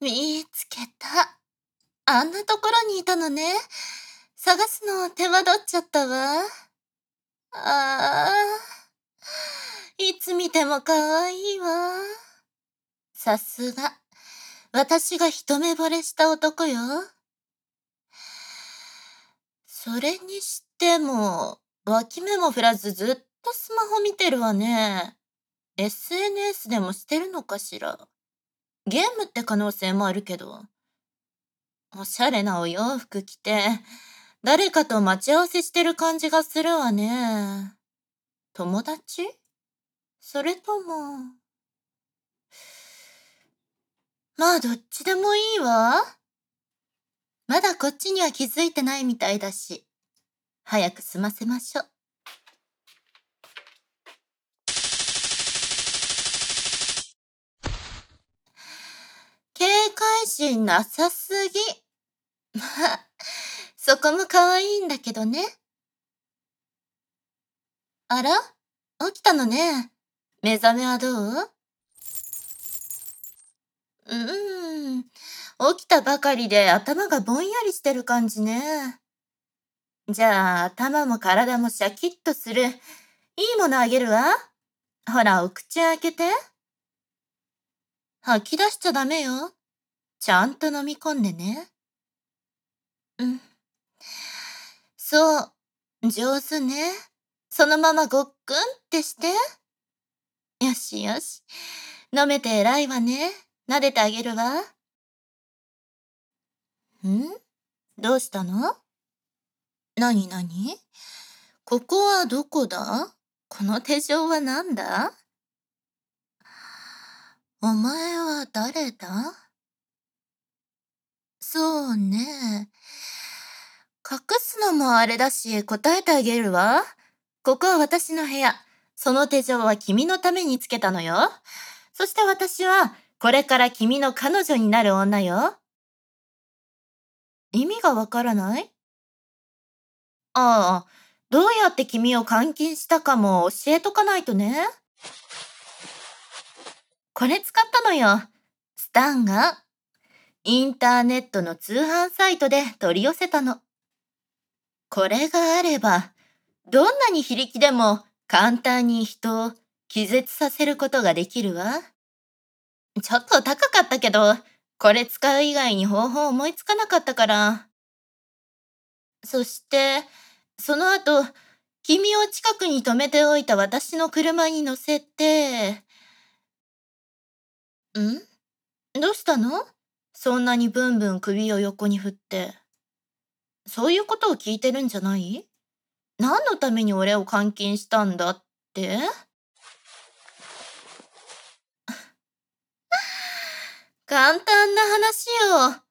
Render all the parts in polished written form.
見つけた。あんなところにいたのね。探すの手間取っちゃったわ。あいつ見ても可愛いわ。さすが、私が一目惚れした男よ。それにしても、脇目も振らずずっとスマホ見てるわね。SNS でもしてるのかしら。ゲームって可能性もあるけど。おしゃれなお洋服着て、誰かと待ち合わせしてる感じがするわね。友達？それとも。まあどっちでもいいわ。まだこっちには気づいてないみたいだし、早く済ませましょう。警戒心なさすぎ。まあ、そこも可愛いんだけどね。あら？起きたのね。目覚めはどう？起きたばかりで頭がぼんやりしてる感じね。じゃあ、頭も体もシャキッとする。いいものあげるわ。ほら、お口開けて。吐き出しちゃダメよ。ちゃんと飲み込んでね。うん。そう。上手ね。そのままごっくんってして。よしよし。飲めて偉いわね。撫でてあげるわ。どうしたの？なになに？ここはどこだ？この手錠はなんだ？お前は誰だ？そうね。隠すのもあれだし、答えてあげるわ。ここは私の部屋。その手錠は君のためにつけたのよ。そして私は、これから君の彼女になる女よ。意味がわからない？ああ、どうやって君を監禁したかも教えとかないとね。これ使ったのよ。スタンガン。インターネットの通販サイトで取り寄せたの。これがあれば、どんなに非力でも簡単に人を気絶させることができるわ。ちょっと高かったけど、これ使う以外に方法思いつかなかったから。そして、その後、君を近くに止めておいた私の車に乗せて、どうしたの？そんなにブンブン首を横に振って。そういうことを聞いてるんじゃない？何のために俺を監禁したんだって？簡単な話よ。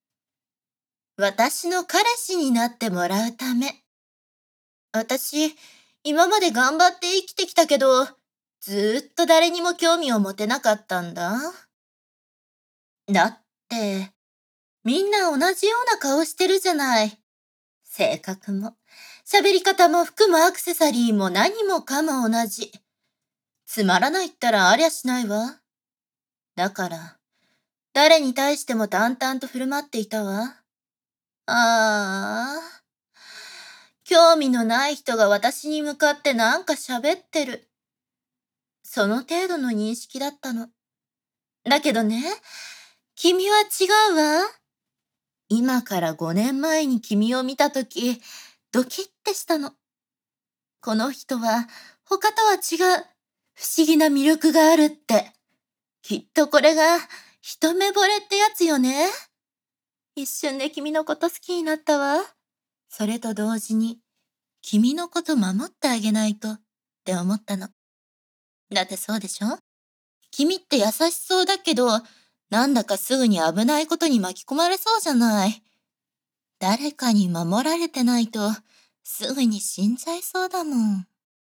私の彼氏になってもらうため。私、今まで頑張って生きてきたけど、ずーっと誰にも興味を持てなかったんだ。だって、みんな同じような顔してるじゃない。性格も、喋り方も服もアクセサリーも何もかも同じ。つまらないったらありゃしないわ。だから、誰に対しても淡々と振る舞っていたわ。ああ、興味のない人が私に向かってなんか喋ってる。その程度の認識だったの。だけどね、君は違うわ。今から5年前に君を見たとき、ドキッてしたの。この人は他とは違う不思議な魅力があるって。きっとこれが一目惚れってやつよね。一瞬で君のこと好きになったわ。それと同時に、君のこと守ってあげないとって思ったの。だってそうでしょ？君って優しそうだけど、なんだかすぐに危ないことに巻き込まれそうじゃない。誰かに守られてないと、すぐに死んじゃいそうだもん。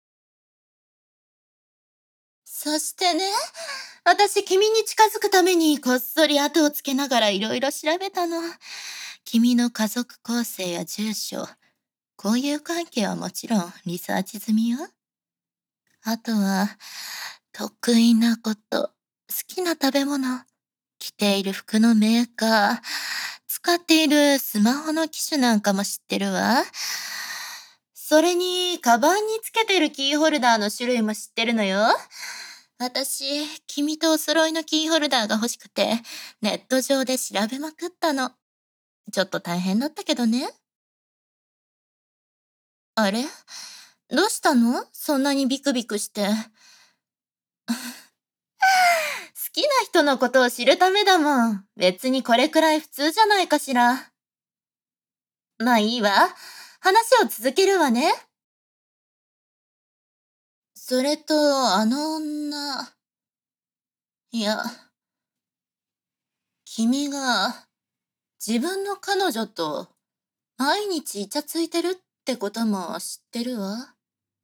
そしてね、私君に近づくためにこっそり後をつけながらいろいろ調べたの。君の家族構成や住所、交友関係はもちろんリサーチ済みよ。あとは、得意なこと、好きな食べ物、きっ着ている服のメーカー、使っているスマホの機種なんかも知ってるわ。それに、カバンにつけてるキーホルダーの種類も知ってるのよ。私、君とお揃いのキーホルダーが欲しくて、ネット上で調べまくったの。ちょっと大変だったけどね。あれ？どうしたの？そんなにビクビクして。好きな人のことを知るためだもん。別にこれくらい普通じゃないかしら。まあいいわ。話を続けるわね。それと、あの女。いや、君が自分の彼女と毎日イチャついてるってことも知ってるわ。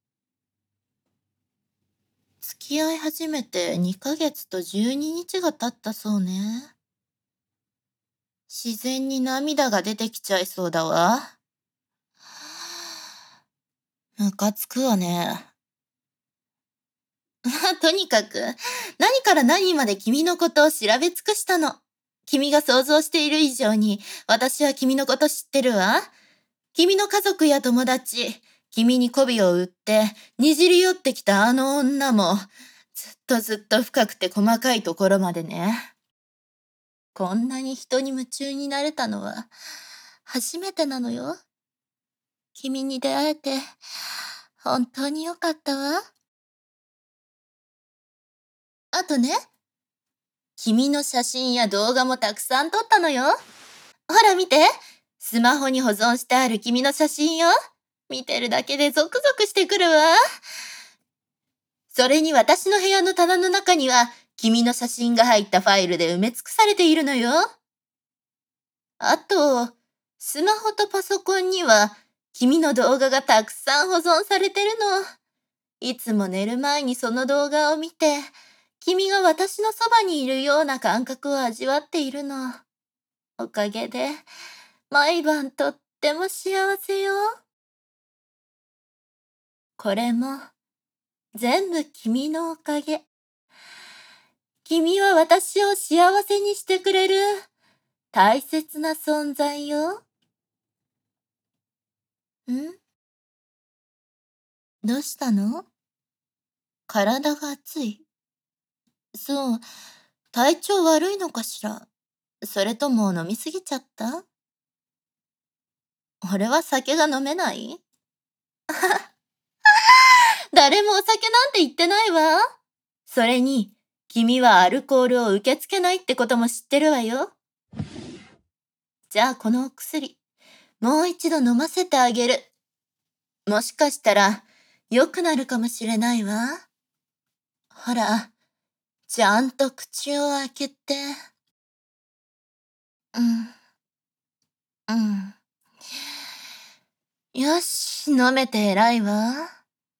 付き合い始めて2ヶ月と12日が経ったそうね。自然に涙が出てきちゃいそうだわ。ムカつくわね。とにかく、何から何まで君のことを調べ尽くしたの。君が想像している以上に、私は君のこと知ってるわ。君の家族や友達、君に媚びを売って、にじり寄ってきたあの女も、ずっと深くて細かいところまでね。こんなに人に夢中になれたのは、初めてなのよ。君に出会えて、本当によかったわ。あとね、君の写真や動画もたくさん撮ったのよ。ほら見て。スマホに保存してある君の写真よ。見てるだけでゾクゾクしてくるわ。それに私の部屋の棚の中には、君の写真が入ったファイルで埋め尽くされているのよ。あと、スマホとパソコンには、君の動画がたくさん保存されてるの。いつも寝る前にその動画を見て、君が私のそばにいるような感覚を味わっているの。おかげで、毎晩とっても幸せよ。これも、全部君のおかげ。君は私を幸せにしてくれる、大切な存在よ。ん？どうしたの？体が熱い。そう、体調悪いのかしら？それとも飲みすぎちゃった？俺は酒が飲めない？誰もお酒なんて言ってないわ。それに、君はアルコールを受け付けないってことも知ってるわよ。じゃあこのお薬、もう一度飲ませてあげる。もしかしたら、良くなるかもしれないわ。ほら、ちゃんと口を開けて。うん、うん。よし、飲めて偉いわ。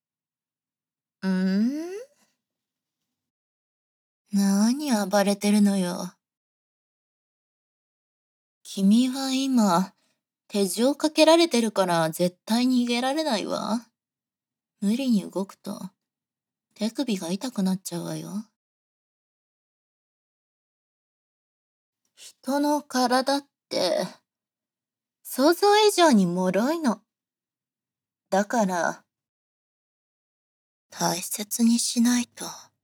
何暴れてるのよ。君は今、手錠かけられてるから絶対逃げられないわ。無理に動くと、手首が痛くなっちゃうわよ。人の体って、想像以上に脆いの。だから、大切にしないと。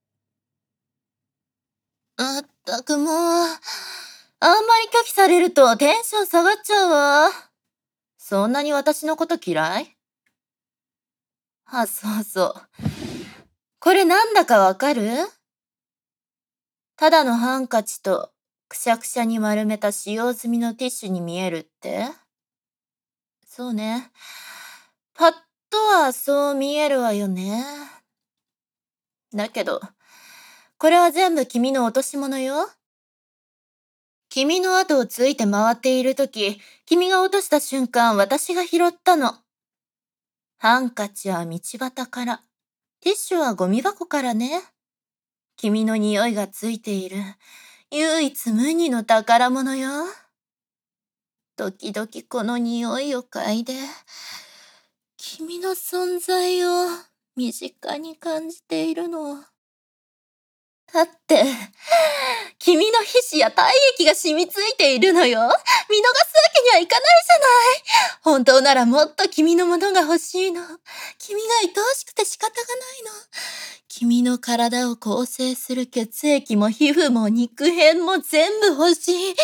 あったくもう、あんまり拒否されるとテンション下がっちゃうわ。そんなに私のこと嫌い？あ、そうそう。これなんだかわかる？ただのハンカチと、くしゃくしゃに丸めた使用済みのティッシュに見えるって？そうね。パッとはそう見えるわよね。だけど、これは全部君の落とし物よ。君の後をついて回っているとき、君が落とした瞬間、私が拾ったの。ハンカチは道端から、ティッシュはゴミ箱からね。君の匂いがついている、唯一無二の宝物よ。時々この匂いを嗅いで、君の存在を身近に感じているの。だって、 君の皮脂や体液が染みついているのよ。見逃すわけにはいかないじゃない。本当ならもっと君のものが欲しいの。君が愛おしくて仕方がないの。君の体を構成する血液も皮膚も肉片も全部欲しい。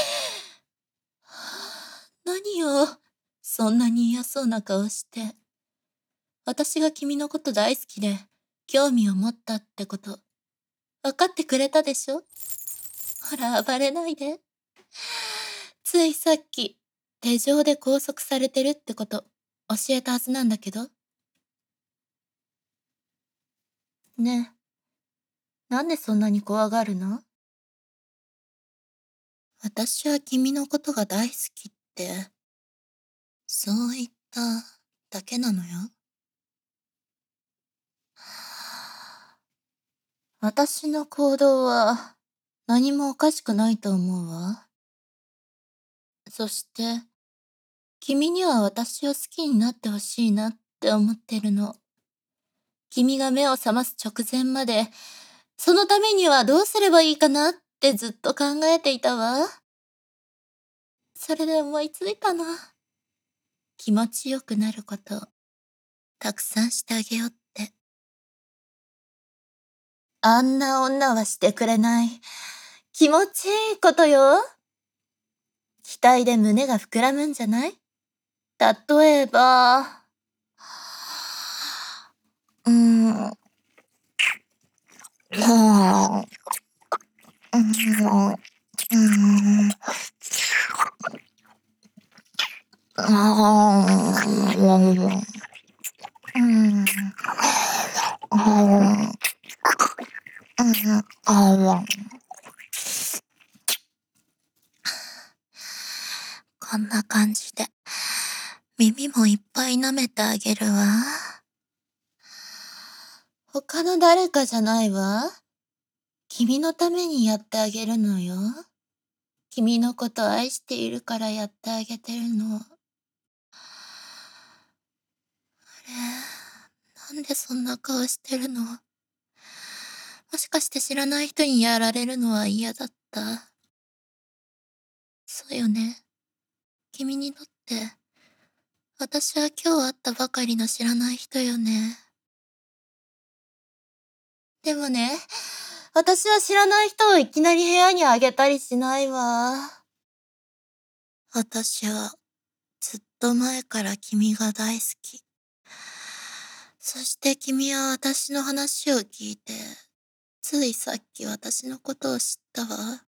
何よ、そんなに嫌そうな顔して。私が君のこと大好きで、興味を持ったってこと、分かってくれたでしょ？ほら、暴れないで。ついさっき、手錠で拘束されてるってこと、教えたはずなんだけど。ねえ、なんでそんなに怖がるの？私は君のことが大好きって、そう言っただけなのよ。私の行動は何もおかしくないと思うわ。そして、君には私を好きになってほしいなって思ってるの。君が目を覚ます直前まで、そのためにはどうすればいいかなってずっと考えていたわ。それで思いついたの。気持ちよくなること、たくさんしてあげようって。あんな女はしてくれない。気持ちいいことよ。期待で胸が膨らむんじゃない？例えば、うーん、うーん、うーん、こんな感じで、耳もいっぱい舐めてあげるわ。他の誰かじゃないわ。君のためにやってあげるのよ。君のこと愛しているからやってあげてるの。あれ、なんでそんな顔してるの？もしかして知らない人にやられるのは嫌だった？そうよね。君にとって、私は今日会ったばかりの知らない人よね。でもね、私は知らない人をいきなり部屋にあげたりしないわ。私はずっと前から君が大好き。そして君は私の話を聞いて、ついさっき私のことを知ったわ。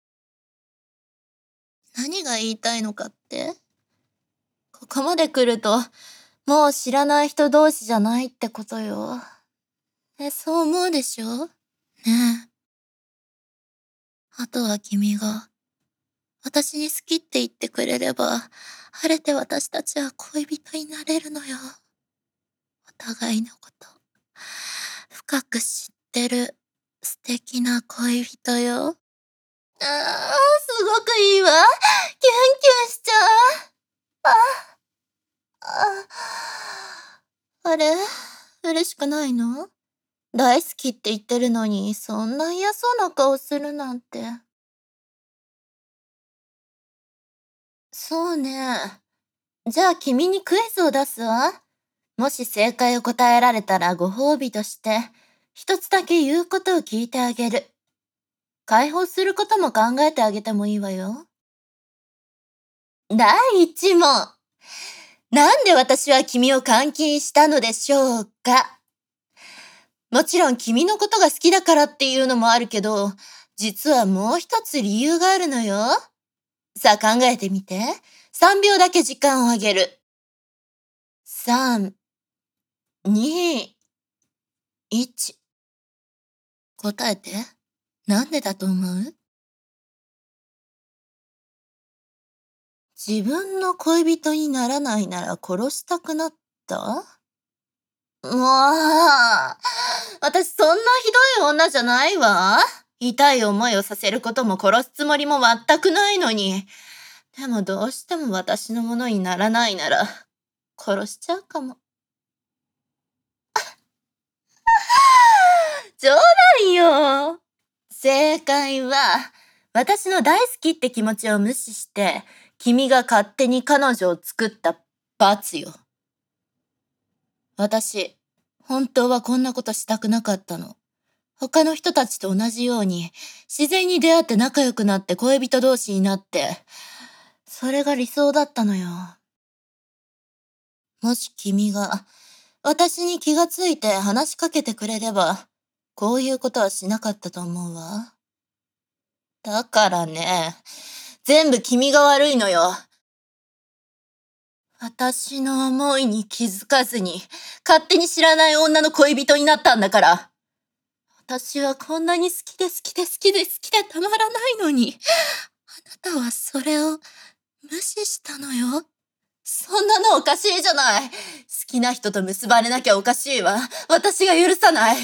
何が言いたいのかって？ここまで来ると、もう知らない人同士じゃないってことよ。そう思うでしょ？ねえ。あとは君が、私に好きって言ってくれれば、晴れて私たちは恋人になれるのよ。お互いのこと、深く知ってる素敵な恋人よ。すごくいいわ。キュンキュンしちゃう。あれ、嬉しくないの？大好きって言ってるのに、そんな嫌そうな顔するなんて。そうね。じゃあ君にクイズを出すわ。もし正解を答えられたらご褒美として、一つだけ言うことを聞いてあげる。解放することも考えてあげてもいいわよ。第一問。なんで私は君を監禁したのでしょうか？もちろん君のことが好きだからっていうのもあるけど、実はもう一つ理由があるのよ。さあ考えてみて。3秒だけ時間をあげる。3、2、1。答えて。なんでだと思う？自分の恋人にならないなら殺したくなった？もう、私そんなひどい女じゃないわ。痛い思いをさせることも殺すつもりも全くないのに。でもどうしても私のものにならないなら、殺しちゃうかも。冗談よ。正解は、 私の大好きって気持ちを無視して、君が勝手に彼女を作った罰よ。私、本当はこんなことしたくなかったの。他の人たちと同じように、自然に出会って仲良くなって恋人同士になって、それが理想だったのよ。もし君が、私に気がついて話しかけてくれれば、こういうことはしなかったと思うわ。だからね、全部君が悪いのよ。私の思いに気づかずに、勝手に知らない女の恋人になったんだから。私はこんなに好きで好きで好きで好きでたまらないのに、あなたはそれを無視したのよ。そんなのおかしいじゃない。好きな人と結ばれなきゃおかしいわ。私が許さない。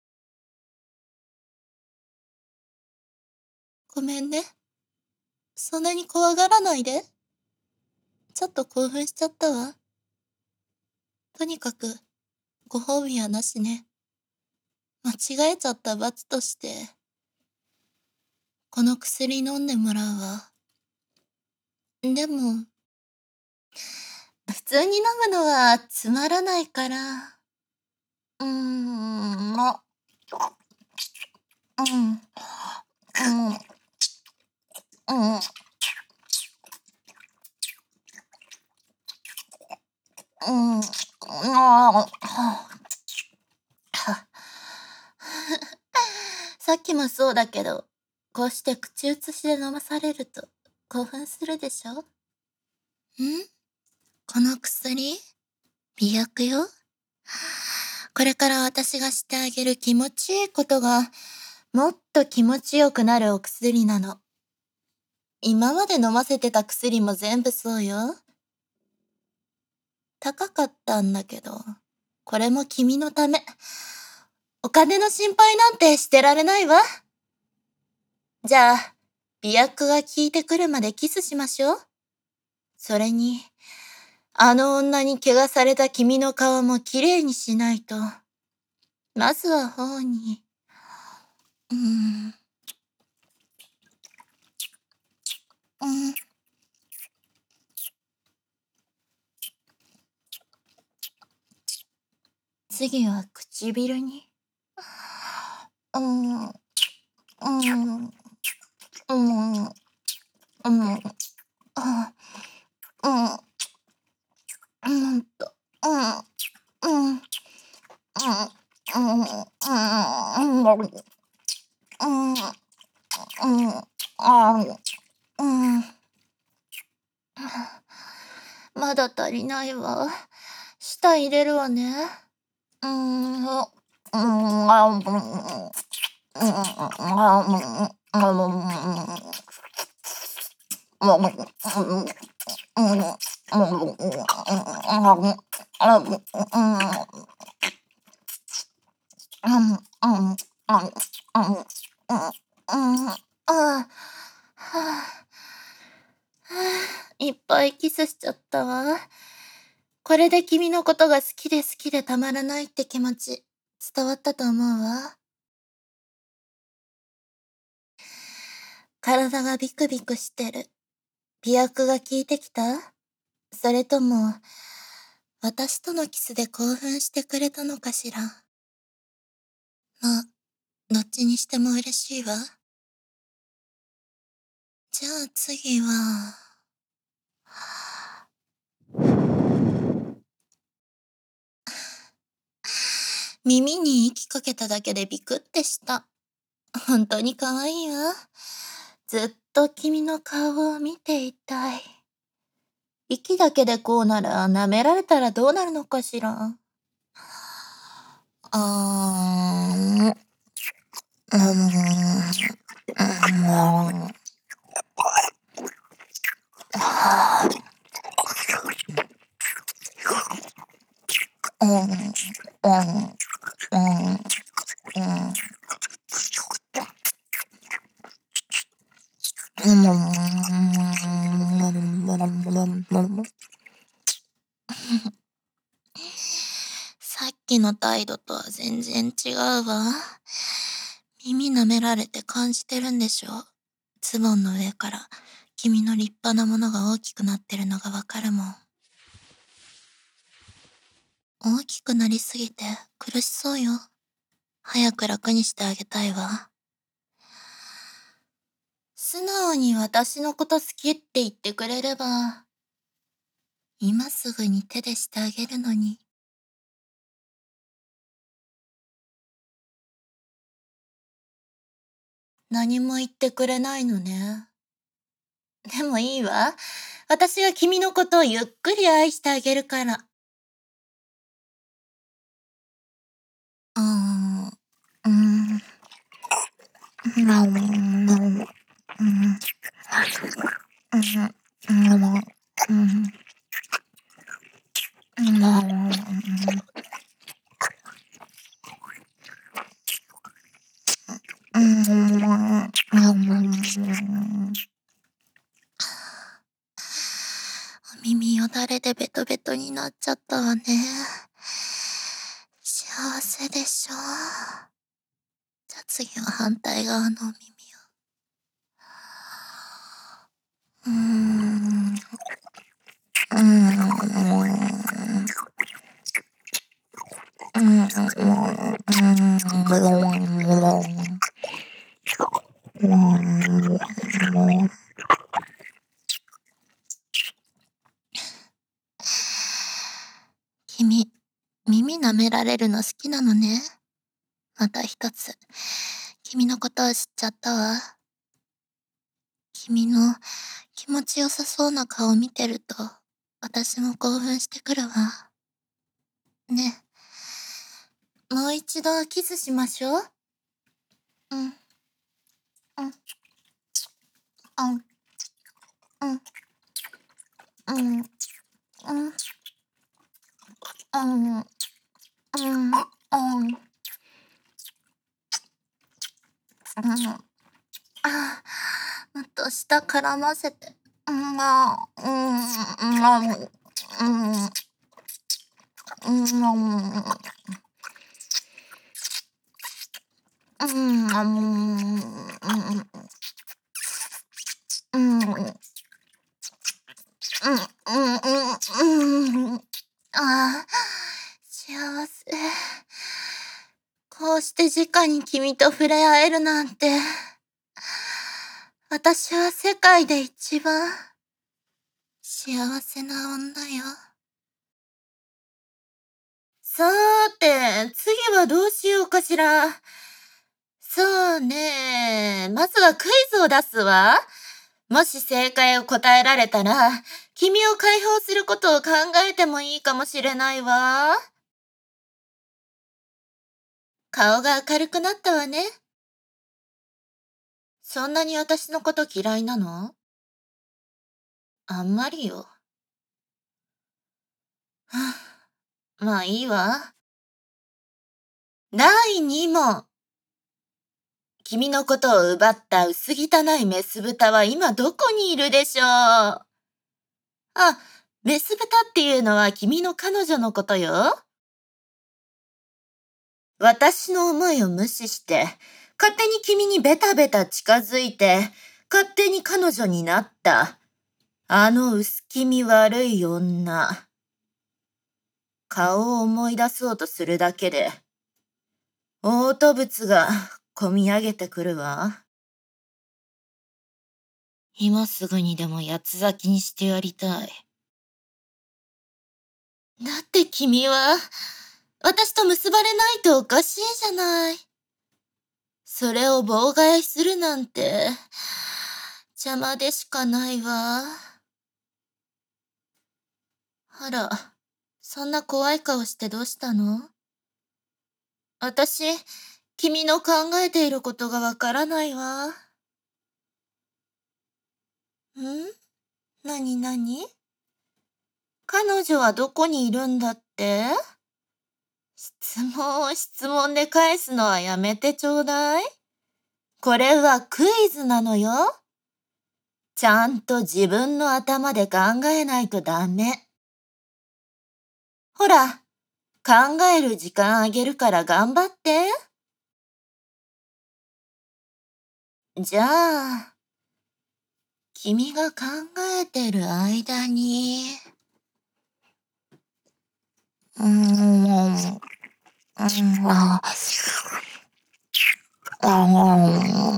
ごめんね。そんなに怖がらないで。ちょっと興奮しちゃったわ。とにかく、ご褒美はなしね。間違えちゃった罰として、この薬飲んでもらうわ。でも、普通に飲むのはつまらないから。うーん、ま、うん、うん、うん、うん、ああ、さっきもそうだけど、こうして口移しで飲まされると興奮するでしょ？この薬美薬よ。これから私がしてあげる気持ちいいことが、もっと気持ちよくなるお薬なの。今まで飲ませてた薬も全部そうよ。高かったんだけど、これも君のため。お金の心配なんてしてられないわ。じゃあ、美薬が効いてくるまでキスしましょう。それに、あの女に怪我された君の顔もきれいにしないと。まずは頬に。うーん、うん。次は唇に。うん、うん、うん、うん、あ、うん、うんと、うん、うん、うん、うん、うん、うん、うん、あ、うん。まだ足りないわ。舌入れるわね。うーん、うん、あ、うん、うん、あ、うん、いっぱいキスしちゃったわ。これで君のことが好きで好きでたまらないって気持ち、伝わったと思うわ。体がビクビクしてる。美薬が効いてきた？それとも、私とのキスで興奮してくれたのかしら。まあ、どっちにしても嬉しいわ。じゃあ次は、耳に息かけただけでビクってした。本当に可愛いわ。ずっと君の顔を見ていたい。息だけでこうなら舐められたらどうなるのかしら。あー、うん、うん、うん、うん、うん、さっきの態度とは全然違うわ。耳舐められて感じてるんでしょ？ ズボンの上から君の立派なものが大きくなってるのがわかるもん。大きくなりすぎて苦しそうよ。早く楽にしてあげたいわ。素直に私のこと好きって言ってくれれば、今すぐに手でしてあげるのに。何も言ってくれないのね。でもいいわ。私が君のことをゆっくり愛してあげるから。うーん、うーん、うん、お耳よだれでベトベトになっちゃったわね。幸せでしょ。じゃあ次は反対側のお耳を。うーん。うーん。君、耳舐められるの好きなのね。また一つ、君のことを知っちゃったわ。君の気持ちよさそうな顔見てると、私も興奮してくるわ。ね。もう一度キスしましょう。うん、うん、うん、うん、うん、うん、うん、うん、うん。あ、もっと舌絡ませて。うん、ああ、幸せ。こうして直に君と触れ合えるなんて。私は世界で一番幸せな女よ。さーて、次はどうしようかしら。そうね。まずはクイズを出すわ。もし正解を答えられたら、君を解放することを考えてもいいかもしれないわ。顔が明るくなったわね。そんなに私のこと嫌いなの？あんまりよ。はあ、まあいいわ。第2問。君のことを奪った薄汚いメス豚は今どこにいるでしょう？あ、メス豚っていうのは君の彼女のことよ。私の思いを無視して、勝手に君にベタベタ近づいて、勝手に彼女になった。あの薄気味悪い女。顔を思い出そうとするだけで、嘔吐物がこみ上げてくるわ。今すぐにでも八つ咲きにしてやりたい。だって君は、私と結ばれないとおかしいじゃない。それを妨害するなんて、邪魔でしかないわ。あら、そんな怖い顔してどうしたの？私、君の考えていることがわからないわ。なになに？彼女はどこにいるんだって？質問を質問で返すのはやめてちょうだい。これはクイズなのよ。ちゃんと自分の頭で考えないとダメ。ほら、考える時間あげるから頑張って。じゃあ、 君が考えてる間に、うーん、あ、あ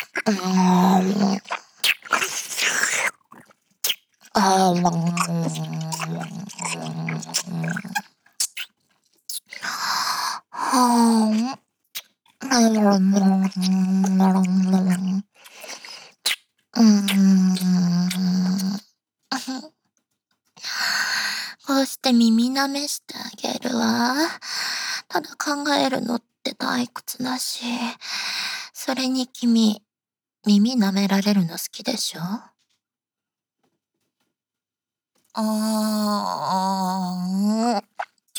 こうして耳舐めしてあげるわ。ただ考えるのって退屈だし、それに君、耳舐められるの好きでしょ？あー、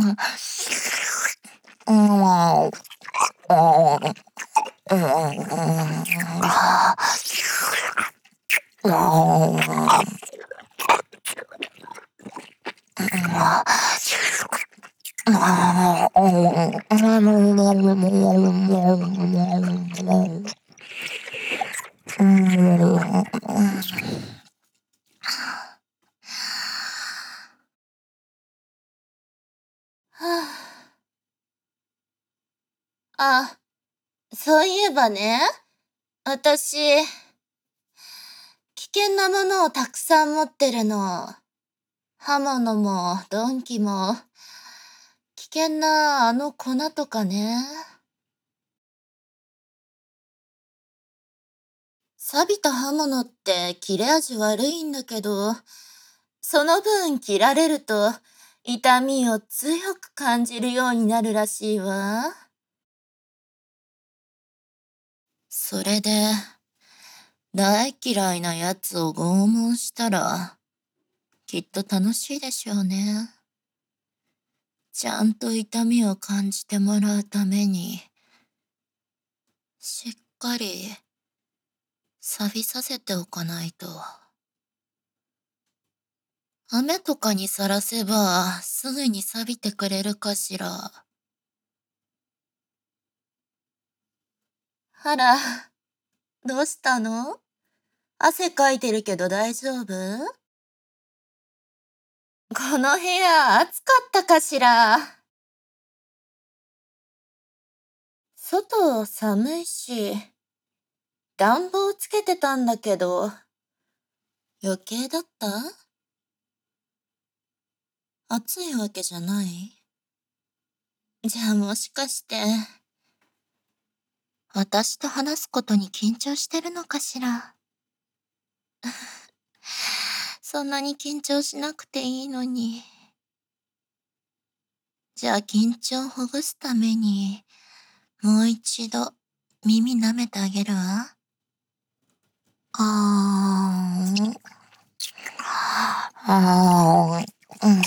あ、そういえばね、私、危険なものをたくさん持ってるの。刃物も鈍器も、危険なあの粉とかね。錆びた刃物って切れ味悪いんだけど、その分切られると痛みを強く感じるようになるらしいわ。それで、大嫌いなやつを拷問したら、きっと楽しいでしょうね。ちゃんと痛みを感じてもらうために、しっかり錆びさせておかないと。雨とかにさらせばすぐに錆びてくれるかしら。あら、どうしたの？汗かいてるけど大丈夫？この部屋暑かったかしら。外寒いし、暖房つけてたんだけど、余計だった？暑いわけじゃない？じゃあもしかして、私と話すことに緊張してるのかしら。そんなに緊張しなくていいのに。じゃあ緊張をほぐすために、もう一度耳舐めてあげるわ。あーん。あーん。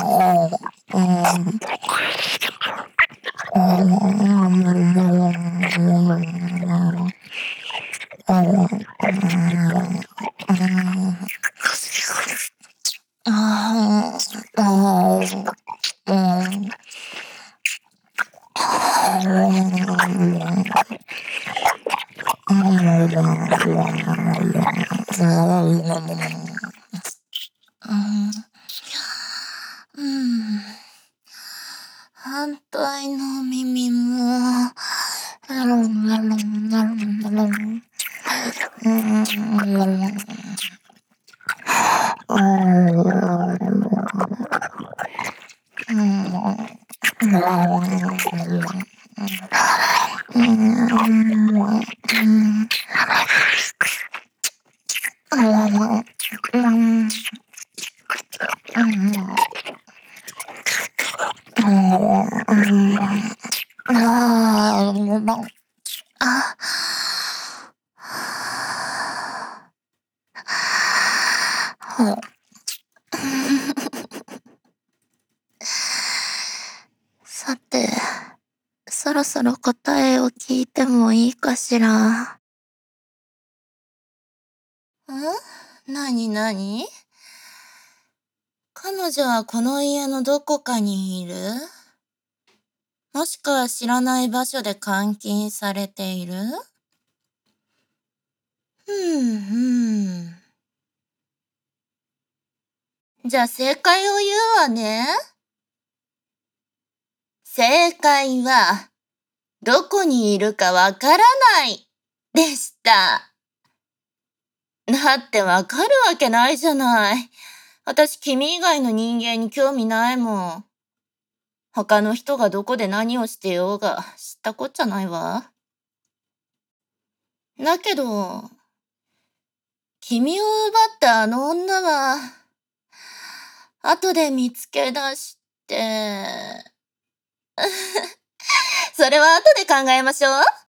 反対の耳も、さて、そろそろ答えを聞いてもいいかしら。なになに？彼女はこの家のどこかにいる？もしくは知らない場所で監禁されている？ じゃあ正解を言うわね。正解は、どこにいるかわからないでした。だってわかるわけないじゃない。私君以外の人間に興味ないもん。他の人がどこで何をしてようが知ったこっちゃないわ。だけど、君を奪ったあの女は、後で見つけ出して、それは後で考えましょう。